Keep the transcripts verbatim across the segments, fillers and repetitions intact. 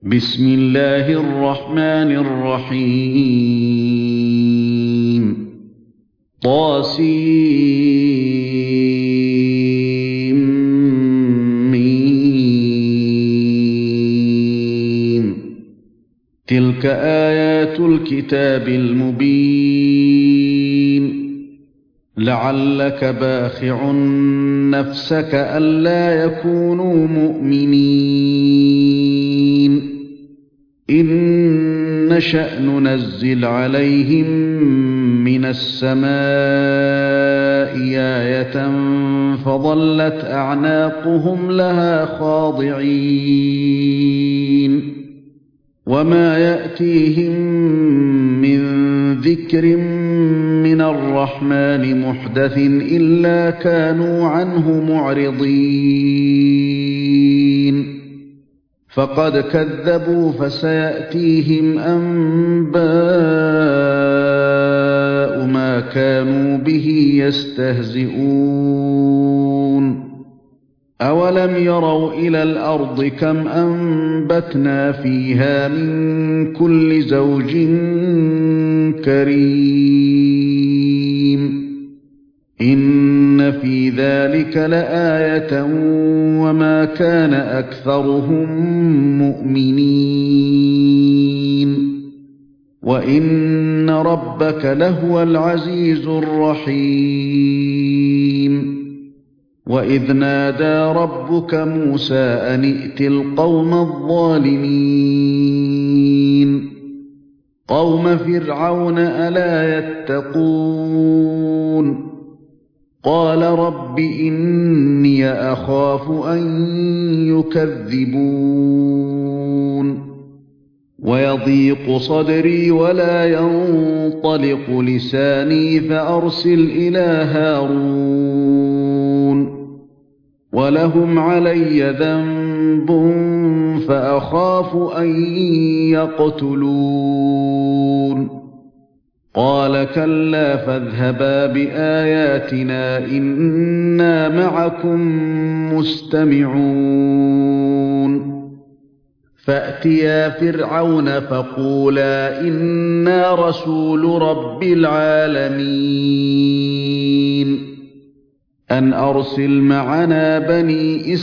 بسم الله الرحمن الرحيم طاسيم ميم تلك آيات الكتاب المبين لعلك باخع نفسك ألا يكونوا مؤمنين إن نشأ ننزل عليهم من السماء آية فظلت أعناقهم لها خاضعين وما يأتيهم من ذكر من الرحمن محدث إلا كانوا عنه معرضين فقد كذبوا فسيأتيهم أنباء ما كانوا به يستهزئون أولم يروا إلى الأرض كم أنبتنا فيها من كل زوج كريم إن في ذلك لآية وما كان أكثرهم مؤمنين وإن ربك لهو العزيز الرحيم وإذ نادى ربك موسى أن ائت القوم الظالمين قوم فرعون ألا يتقون قال رب إني أخاف أن يكذبون ويضيق صدري ولا ينطلق لساني فأرسل إلى هارون ولهم علي ذنب فأخاف أن يقتلون قال كلا فاذهبا بآياتنا إنا معكم مستمعون فأتيا فرعون فقولا إنا رسول رب العالمين أن أرسل معنا بني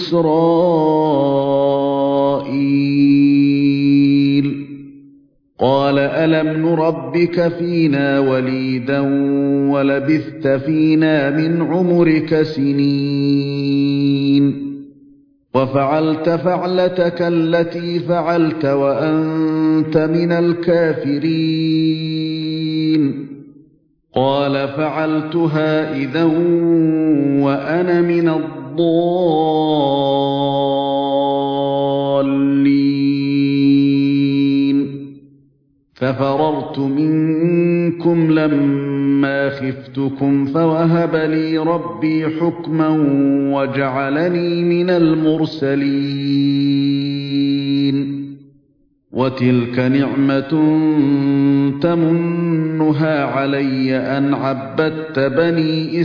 إسرائيل قال ألم نربك فينا وليدا ولبثت فينا من عمرك سنين وفعلت فعلتك التي فعلت وأنت من الكافرين قال فعلتها إذا وأنا من الضالين ففررت منكم لما خفتكم فوهب لي ربي حكما وجعلني من المرسلين وتلك نعمة تمنها علي أن عبدت بني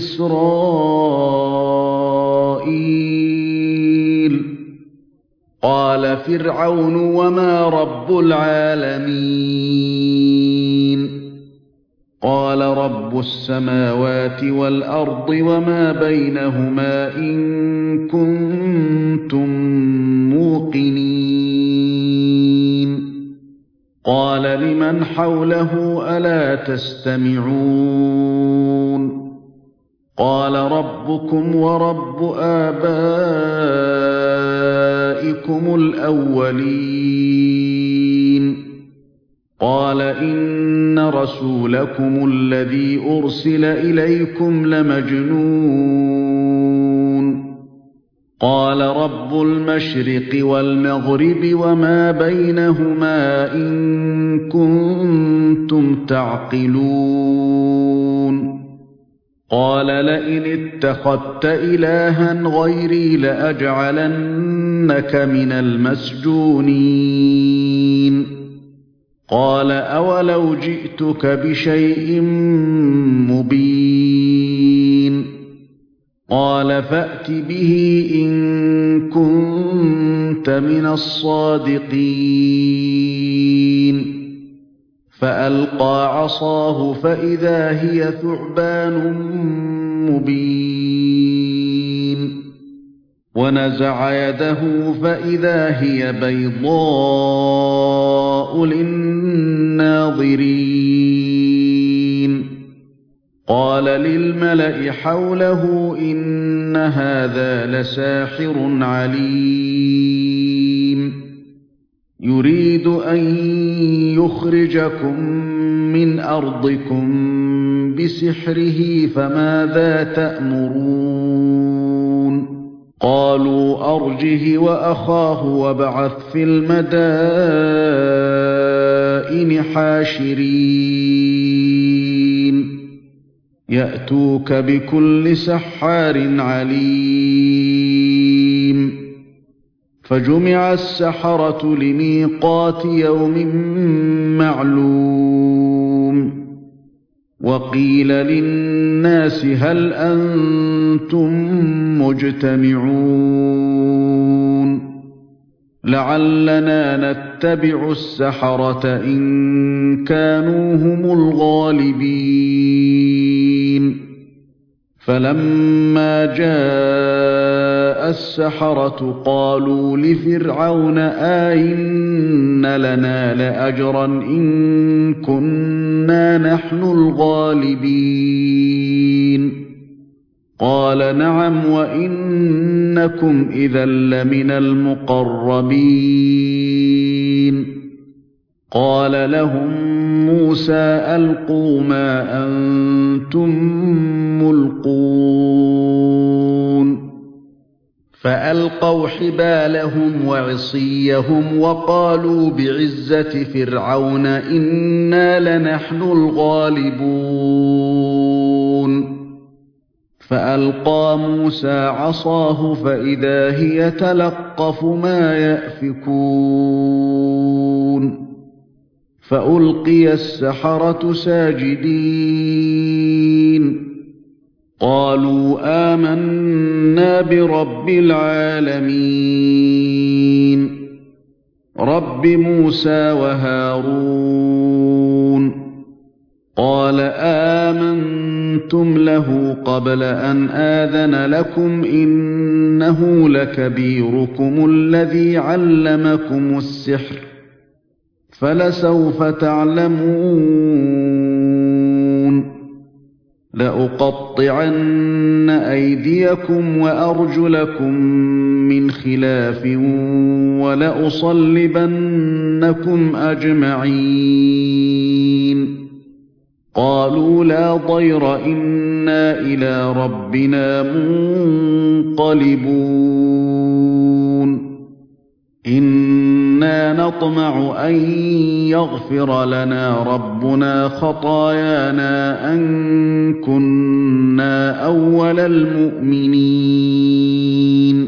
إسرائيل قال فرعون وما رب العالمين قال رب السماوات والأرض وما بينهما إن كنتم موقنين قال لمن حوله ألا تستمعون قال ربكم ورب آبائكم الأولين قال إن رسولكم الذي أرسل إليكم لمجنون قال رب المشرق والمغرب وما بينهما إن كنتم تعقلون قال لئن اتخذت إلها غيري لأجعلنك من المسجونين قال أولو جئتك بشيء مبين قال فأت به إن كنت كنت من الصادقين فألقى عصاه فإذا هي ثعبان مبين ونزع يده فإذا هي بيضاء للناظرين قال للملأ حوله إن هذا لساحر عليم يريد أن يخرجكم من أرضكم بسحره فماذا تأمرون قالوا أرجه وأخاه وابعث في المدائن حاشرين يأتوك بكل سحار عليم فجمع السحرة لميقات يوم معلوم وقيل للناس هل أنتم مجتمعون لعلنا نتبع السحرة إن كانوا هم الغالبين فلما جاء السحرة قالوا لفرعون آئن لنا لأجرا إن كنا نحن الغالبين قال نعم وإنكم إذا لمن المقربين قال لهم موسى ألقوا ما أنتم ملقون فألقوا حبالهم وعصيهم وقالوا بعزة فرعون إنا لنحن الغالبون فألقى موسى عصاه فإذا هي تلقف ما يأفكون فألقي السحرة ساجدين قالوا آمنا برب العالمين رب موسى وهارون قال آمنتم له قبل أن آذن لكم إنه لكبيركم الذي علمكم السحر فلسوف تعلمون لأقطعن أيديكم وأرجلكم من خلاف ولأصلبنكم أجمعين قالوا لا ضير إنا إلى ربنا منقلبون إنا نطمع أن يغفر لنا ربنا خطايانا أن كنا أول المؤمنين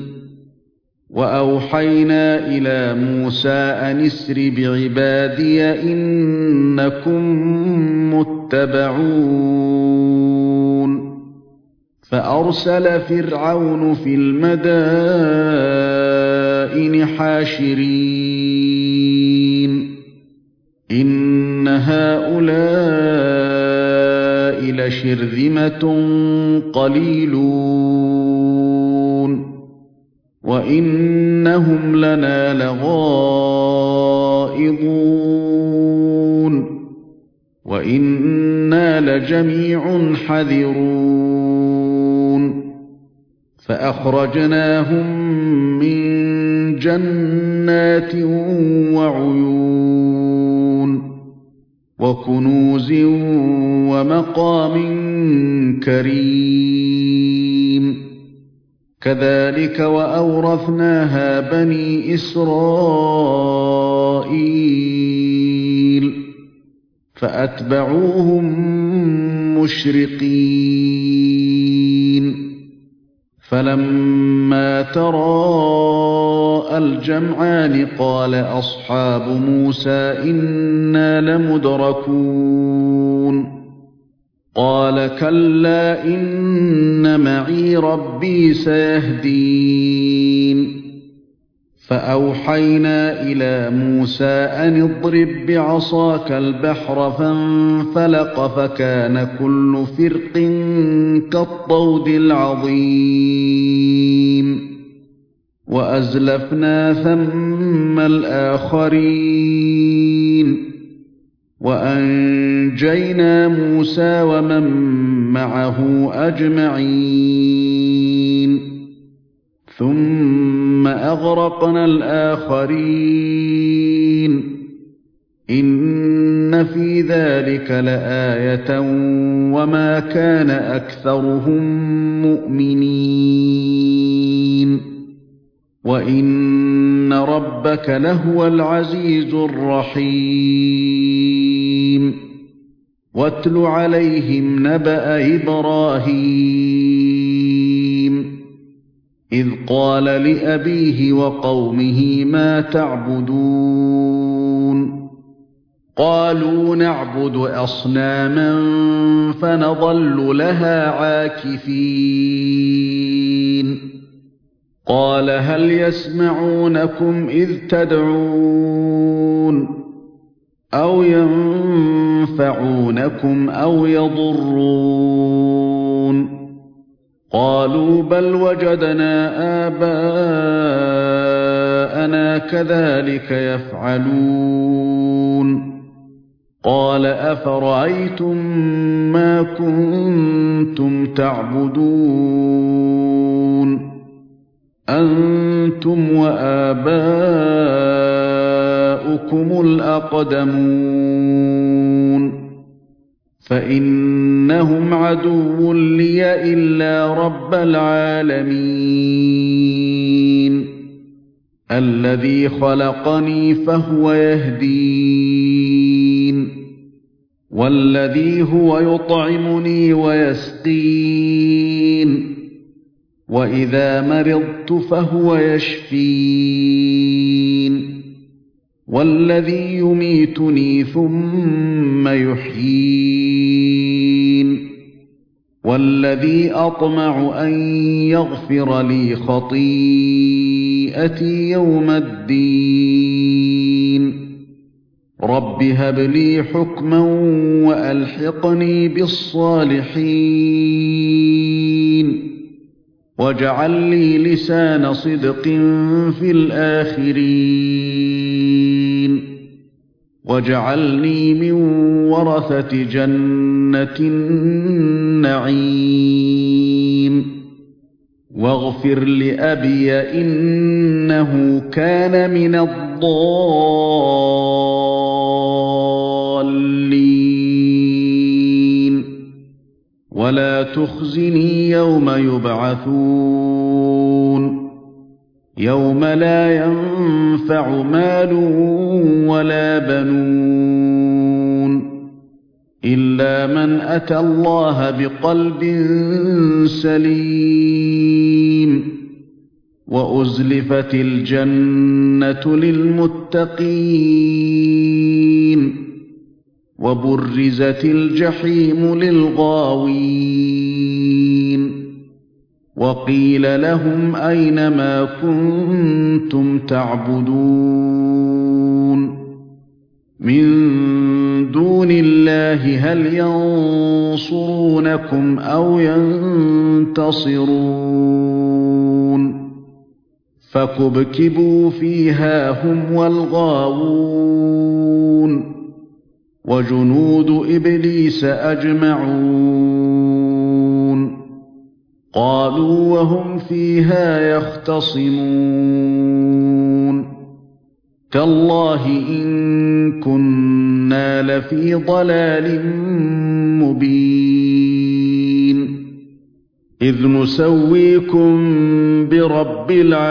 وأوحينا إلى موسى أن اسر بعبادي إنكم متبعون فأرسل فرعون في المدائن حاشرين إن هؤلاء لشرذمة قليلون وإنهم لنا لغائظون وإنا لجميع حذرون فأخرجناهم من جنات وعيون وكنوز ومقام كريم كذلك وأورثناها بني إسرائيل فأتبعوهم مشرقين فلما تراءى الجمعان قال أصحاب موسى إنا لمدركون قال كلا إن معي ربي سيهدين فأوحينا إلى موسى أن اضرب بعصاك البحر فانفلق فكان كل فرق كالطود العظيم وأزلفنا ثم الآخرين وأنجينا موسى ومن معه أجمعين ثم أغرقنا الآخرين إن في ذلك لآية وما كان أكثرهم مؤمنين وإن ربك لهو العزيز الرحيم واتل عليهم نبأ إبراهيم إذ قال لأبيه وقومه ما تعبدون قالوا نعبد أصناما فنظل لها عاكفين قال هل يسمعونكم إذ تدعون أو ينفعونكم أو يضرون قالوا بل وجدنا آباءنا كذلك يفعلون قال أفرأيتم ما كنتم تعبدون أنتم وآباؤكم الأقدمون فإنهم عدو لي إلا رب العالمين الذي خلقني فهو يهدين والذي هو يطعمني ويسقين وإذا مرضت فهو يشفين والذي يميتني ثم يحيين والذي أطمع أن يغفر لي خطيئتي يوم الدين رب هب لي حكما وألحقني بالصالحين واجعل لي لسان صدق في الآخرين واجعلني من ورثة جنة النعيم واغفر لأبي إنه كان من الضالين ولا تخزني يوم يبعثون يوم لا ينفع مال ولا بنون إلا من أتى الله بقلب سليم وأزلفت الجنة للمتقين وبرزت الجحيم للغاوين وقيل لهم أين ما كنتم تعبدون من دون الله هل ينصرونكم أو ينتصرون فكبكبوا فيها هم والغاوون وجنود إبليس أجمعون قالوا وهم فيها يختصمون تالله إن كنا لفي ضلال مبين إذ نسويكم برب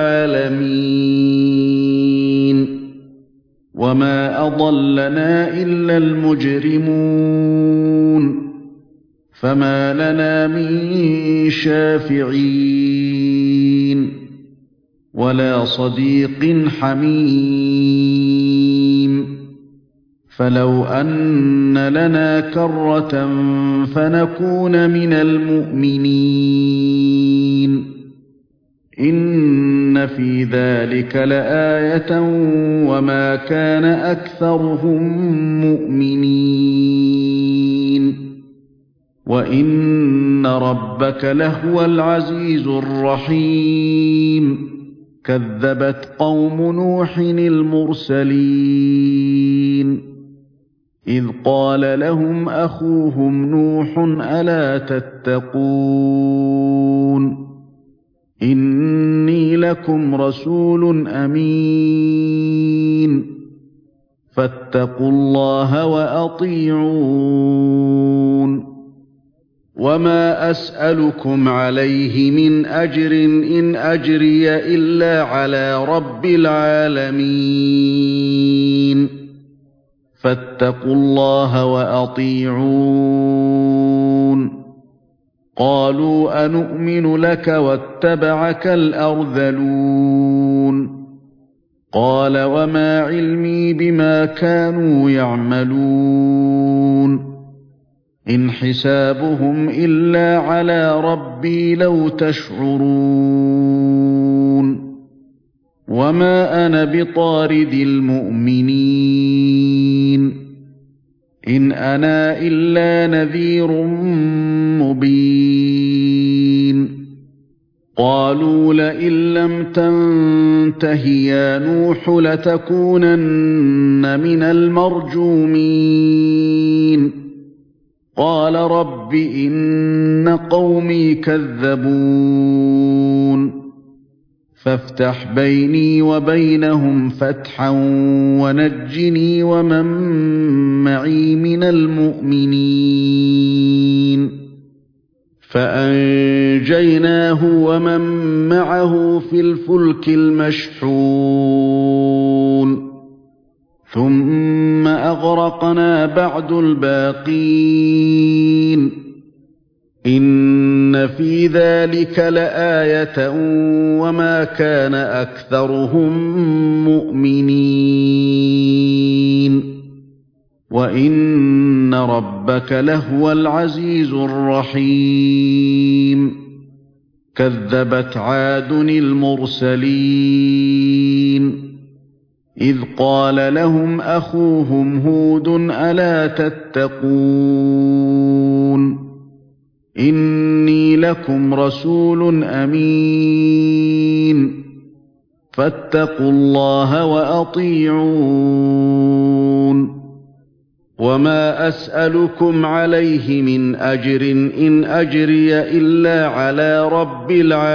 العالمين وما أضلنا إلا المجرمون فما لنا من شافعين ولا صديق حميم فلو أن لنا كرة فنكون من المؤمنين إن إن في ذلك لآية وما كان أكثرهم مؤمنين وإن ربك لهو العزيز الرحيم كذبت قوم نوح المرسلين إذ قال لهم أخوهم نوح ألا تتقون إني لكم رسول أمين فاتقوا الله وأطيعون وما أسألكم عليه من أجر إن أجري إلا على رب العالمين فاتقوا الله وأطيعون قالوا أنؤمن لك واتبعك الأرذلون قال وما علمي بما كانوا يعملون إن حسابهم إلا على ربي لو تشعرون وما أنا بطارد المؤمنين إن أنا إلا نذير مبين قالوا لئن لم تنته يا نوح لتكونن من المرجومين قال رب إن قومي كذبون فافتح بيني وبينهم فتحا ونجني ومن معي من المؤمنين فأنجيناه ومن معه في الفلك المشحون ثم أغرقنا بعد الباقين إن في ذلك لآية وما كان أكثرهم مؤمنين وإن ربك لهو العزيز الرحيم كذبت عاد المرسلين إذ قال لهم أخوهم هود ألا تتقون إني لكم رسول أمين فاتقوا الله وأطيعون وما أسألكم عليه من أجر إن أجري إلا على رب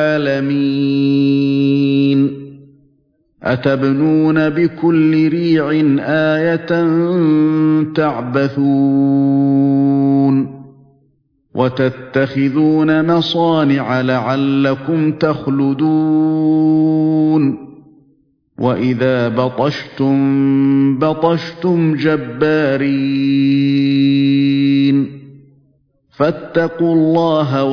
العالمين أتبنون بكل ريع آية تعبثون وتتخذون مصانع لعلكم تخلدون وإذا بطشتم بطشتم جبارين فاتقوا الله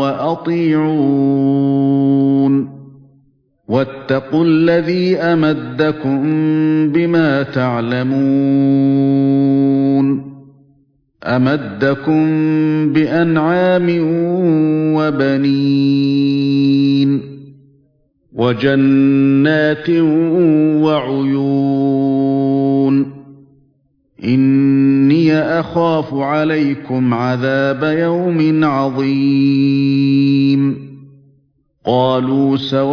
وأطيعون واتقوا الذي أمدكم بما تعلمون أمدكم بأنعام وبنين وجنات وعيون إني أخاف عليكم عذاب يوم عظيم قالوا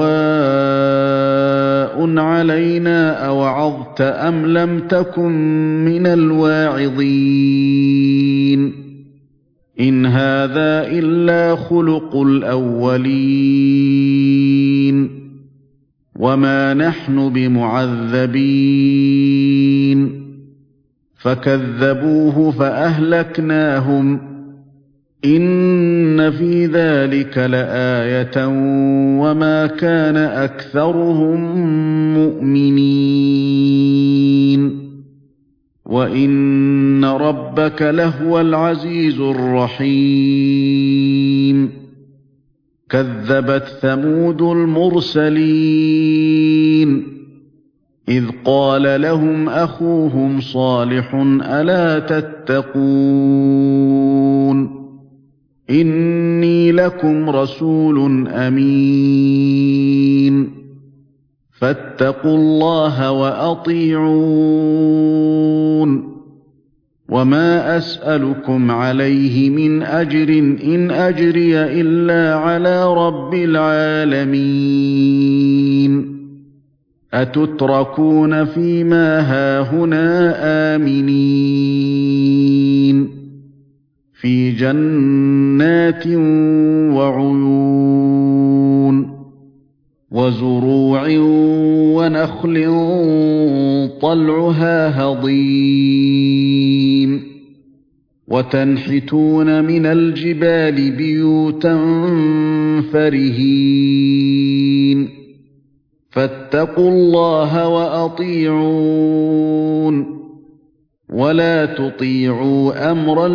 سواء علينا أوعظت أم لم تكن من الواعظين إن هذا إلا خلق الأولين وما نحن بمعذبين فكذبوه فأهلكناهم إن في ذلك لآية وما كان أكثرهم مؤمنين وإن ربك لهو العزيز الرحيم كذبت ثمود المرسلين إذ قال لهم أخوهم صالح ألا تتقون إني لكم رسول أمين فاتقوا الله وأطيعون وما أسألكم عليه من أجر إن أجري إلا على رب العالمين أتتركون فيما هاهنا آمنين في جنات وعيون وزروع ونخل طلعها هضيم وتنحتون من الجبال بيوتا فرهين فاتقوا الله وأطيعون ولا تطيعوا أمر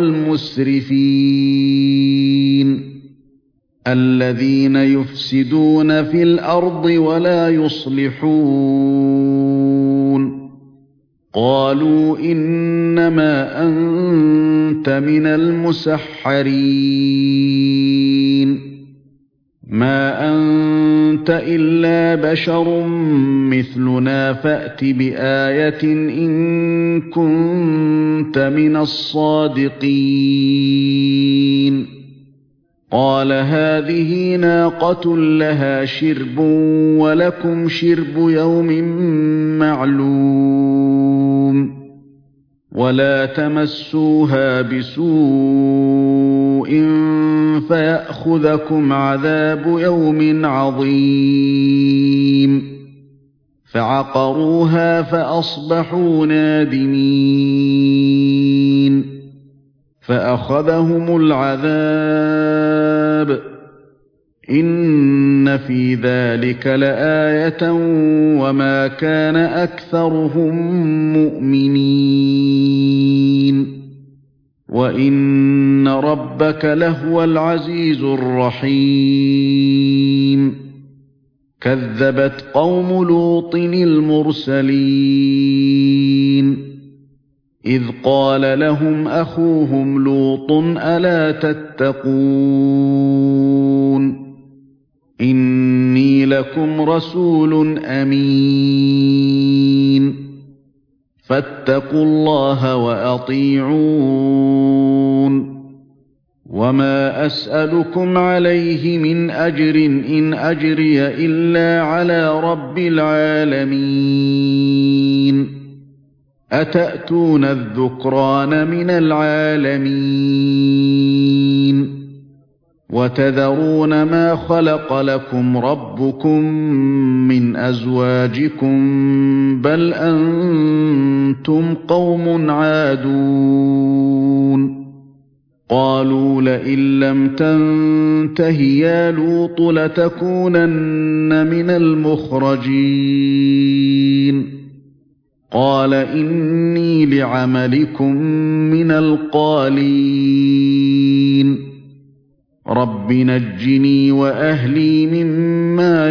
المسرفين الذين يفسدون في الأرض ولا يصلحون قالوا إنما أنت من المسحرين ما أنت إلا بشر مثلنا فأت بآية إن كنت من الصادقين قال هذه ناقة لها شرب ولكم شرب يوم معلوم ولا تمسوها بسوء فيأخذكم عذاب يوم عظيم فعقروها فأصبحوا نادمين فأخذهم العذاب إن في ذلك لآية وما كان أكثرهم مؤمنين وإن ربك لهو العزيز الرحيم كذبت قوم لوط المرسلين إذ قال لهم أخوهم لوط ألا تتقون إني لكم رسول أمين فاتقوا الله وأطيعون وما أسألكم عليه من أجر إن أجري إلا على رب العالمين أتأتون الذكران من العالمين وتذرون ما خلق لكم ربكم من أزواجكم بل أنتم قوم عادون قالوا لئن لم تنته يا لوط لتكونن من المخرجين قال إني لعملكم من القالين رب نجني وأهلي مما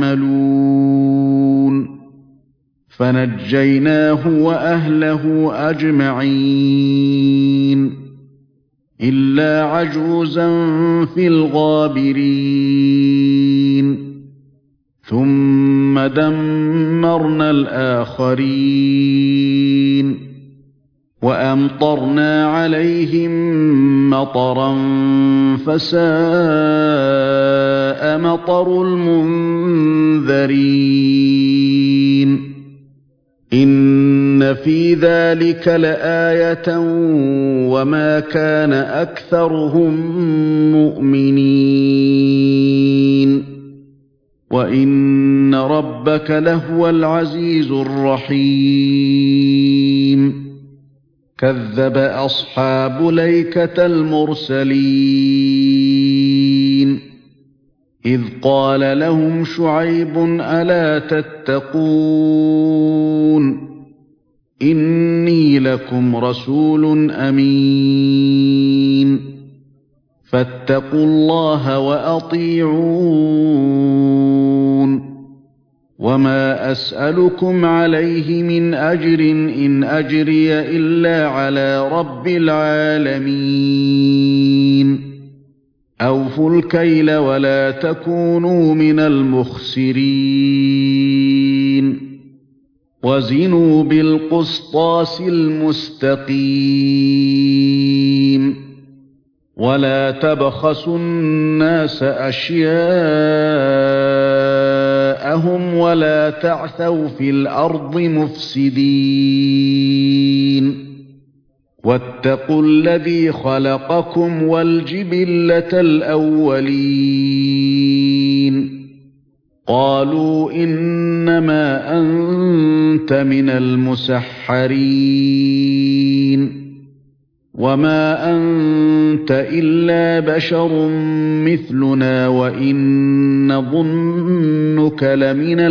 يعملون فنجيناه وأهله أجمعين إلا عجوزا في الغابرين ثم دمرنا الآخرين وأمطرنا عليهم مطرا فساء مطر المنذرين إن في ذلك لآية وما كان أكثرهم مؤمنين وإن ربك لهو العزيز الرحيم كذب أصحاب ليكة المرسلين إذ قال لهم شعيب ألا تتقون إني لكم رسول أمين فاتقوا الله وأطيعون وما أسألكم عليه من أجر إن أجري إلا على رب العالمين أوفوا الكيل ولا تكونوا من المخسرين وزنوا بالقسطاس المستقيم ولا تبخسوا الناس أشياءهم ولا تعثوا في الأرض مفسدين واتقوا الذي خلقكم والجبلة الأولين قالوا إنما أنت من المسحرين وما أنت إلا بشر مثلنا وإن نظنك لمن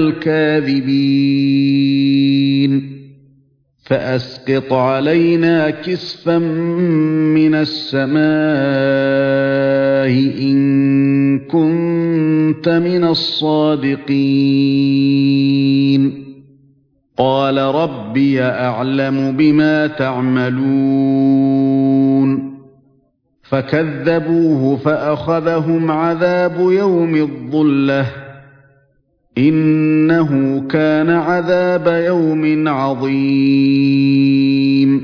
الكاذبين فأسقط علينا كسفا من السماء إن كنت من الصادقين قال ربي أعلم بما تعملون فكذبوه فأخذهم عذاب يوم الظلة إنه كان عذاب يوم عظيم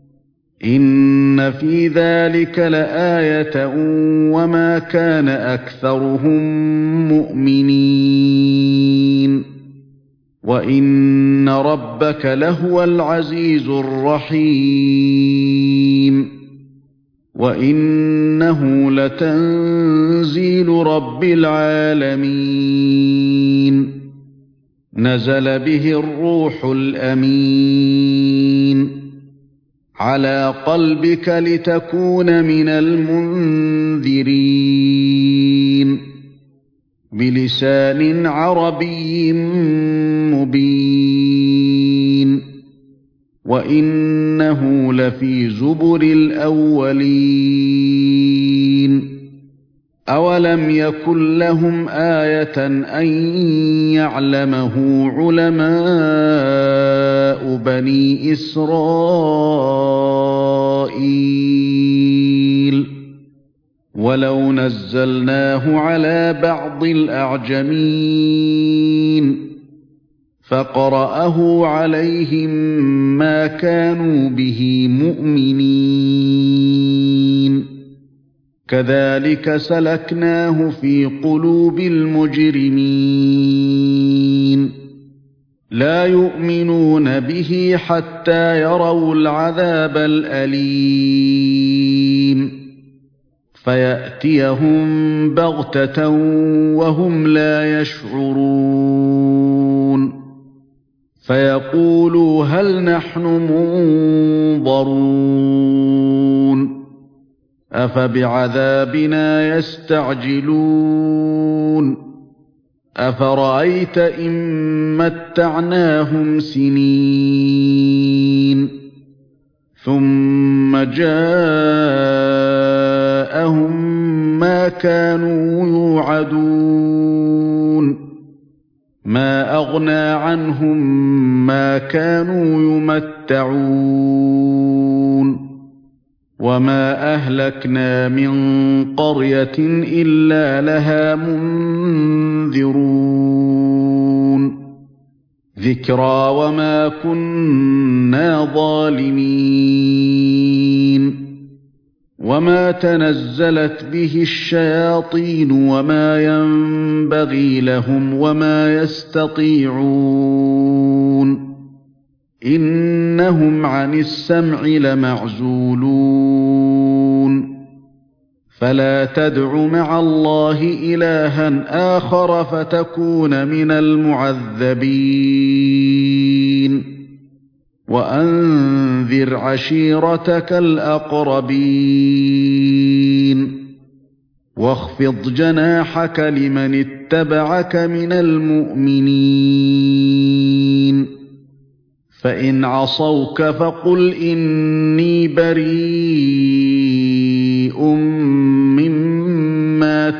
إن في ذلك لآية وما كان أكثرهم مؤمنين وإن ربك لهو العزيز الرحيم وإنه لتنزيل رب العالمين نزل به الروح الأمين على قلبك لتكون من المنذرين بلسان عربي مبين وإنه لفي زبر الأولين أولم يكن لهم آية أن يعلمه علماء بني إسرائيل ولو نزلناه على بعض الأعجمين فقرأه عليهم ما كانوا به مؤمنين كذلك سلكناه في قلوب المجرمين لا يؤمنون به حتى يروا العذاب الأليم فيأتيهم بغتة وهم لا يشعرون فيقولوا هل نحن منظرون أفبعذابنا يستعجلون أفرأيت إن متعناهم سنين ثم جاءهم ما كانوا يوعدون ما أغنى عنهم ما كانوا يمتعون وما أهلكنا من قرية إلا لها منذرون ذكرى وما كنا ظالمين وما تنزلت به الشياطين وما ينبغي لهم وما يستطيعون إنهم عن السمع لمعزولون فلا تدع مع الله إلها آخر فتكون من المعذبين وأنذر عشيرتك الأقربين واخفض جناحك لمن اتبعك من المؤمنين فإن عصوك فقل إني بريء مما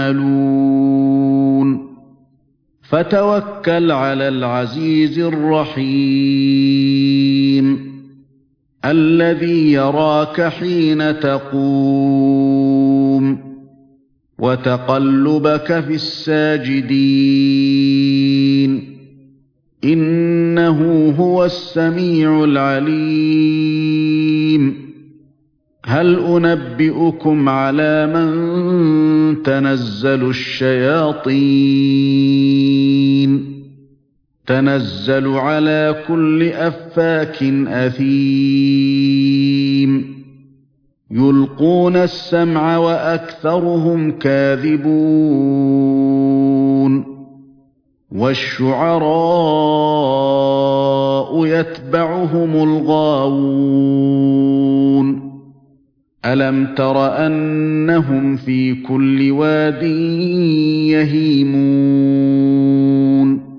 تعملون فتوكل على العزيز الرحيم الذي يراك حين تقوم وتقلبك في الساجدين إنه هو السميع العليم هل أنبئكم على من تنزل الشياطين تنزل على كل أفاك أثيم يلقون السمع وأكثرهم كاذبون والشعراء يتبعهم الغاوون ألم تر أنهم في كل واد يهيمون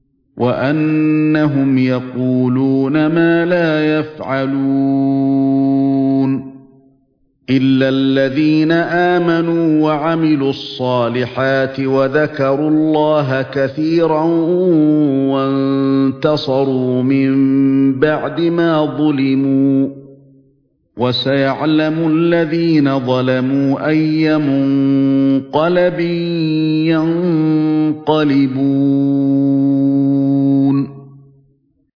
وأنهم يقولون ما لا يفعلون إلا الذين آمنوا وعملوا الصالحات وذكروا الله كثيرا وانتصروا من بعد ما ظلموا وسيعلم الذين ظلموا أي منقلب ينقلبون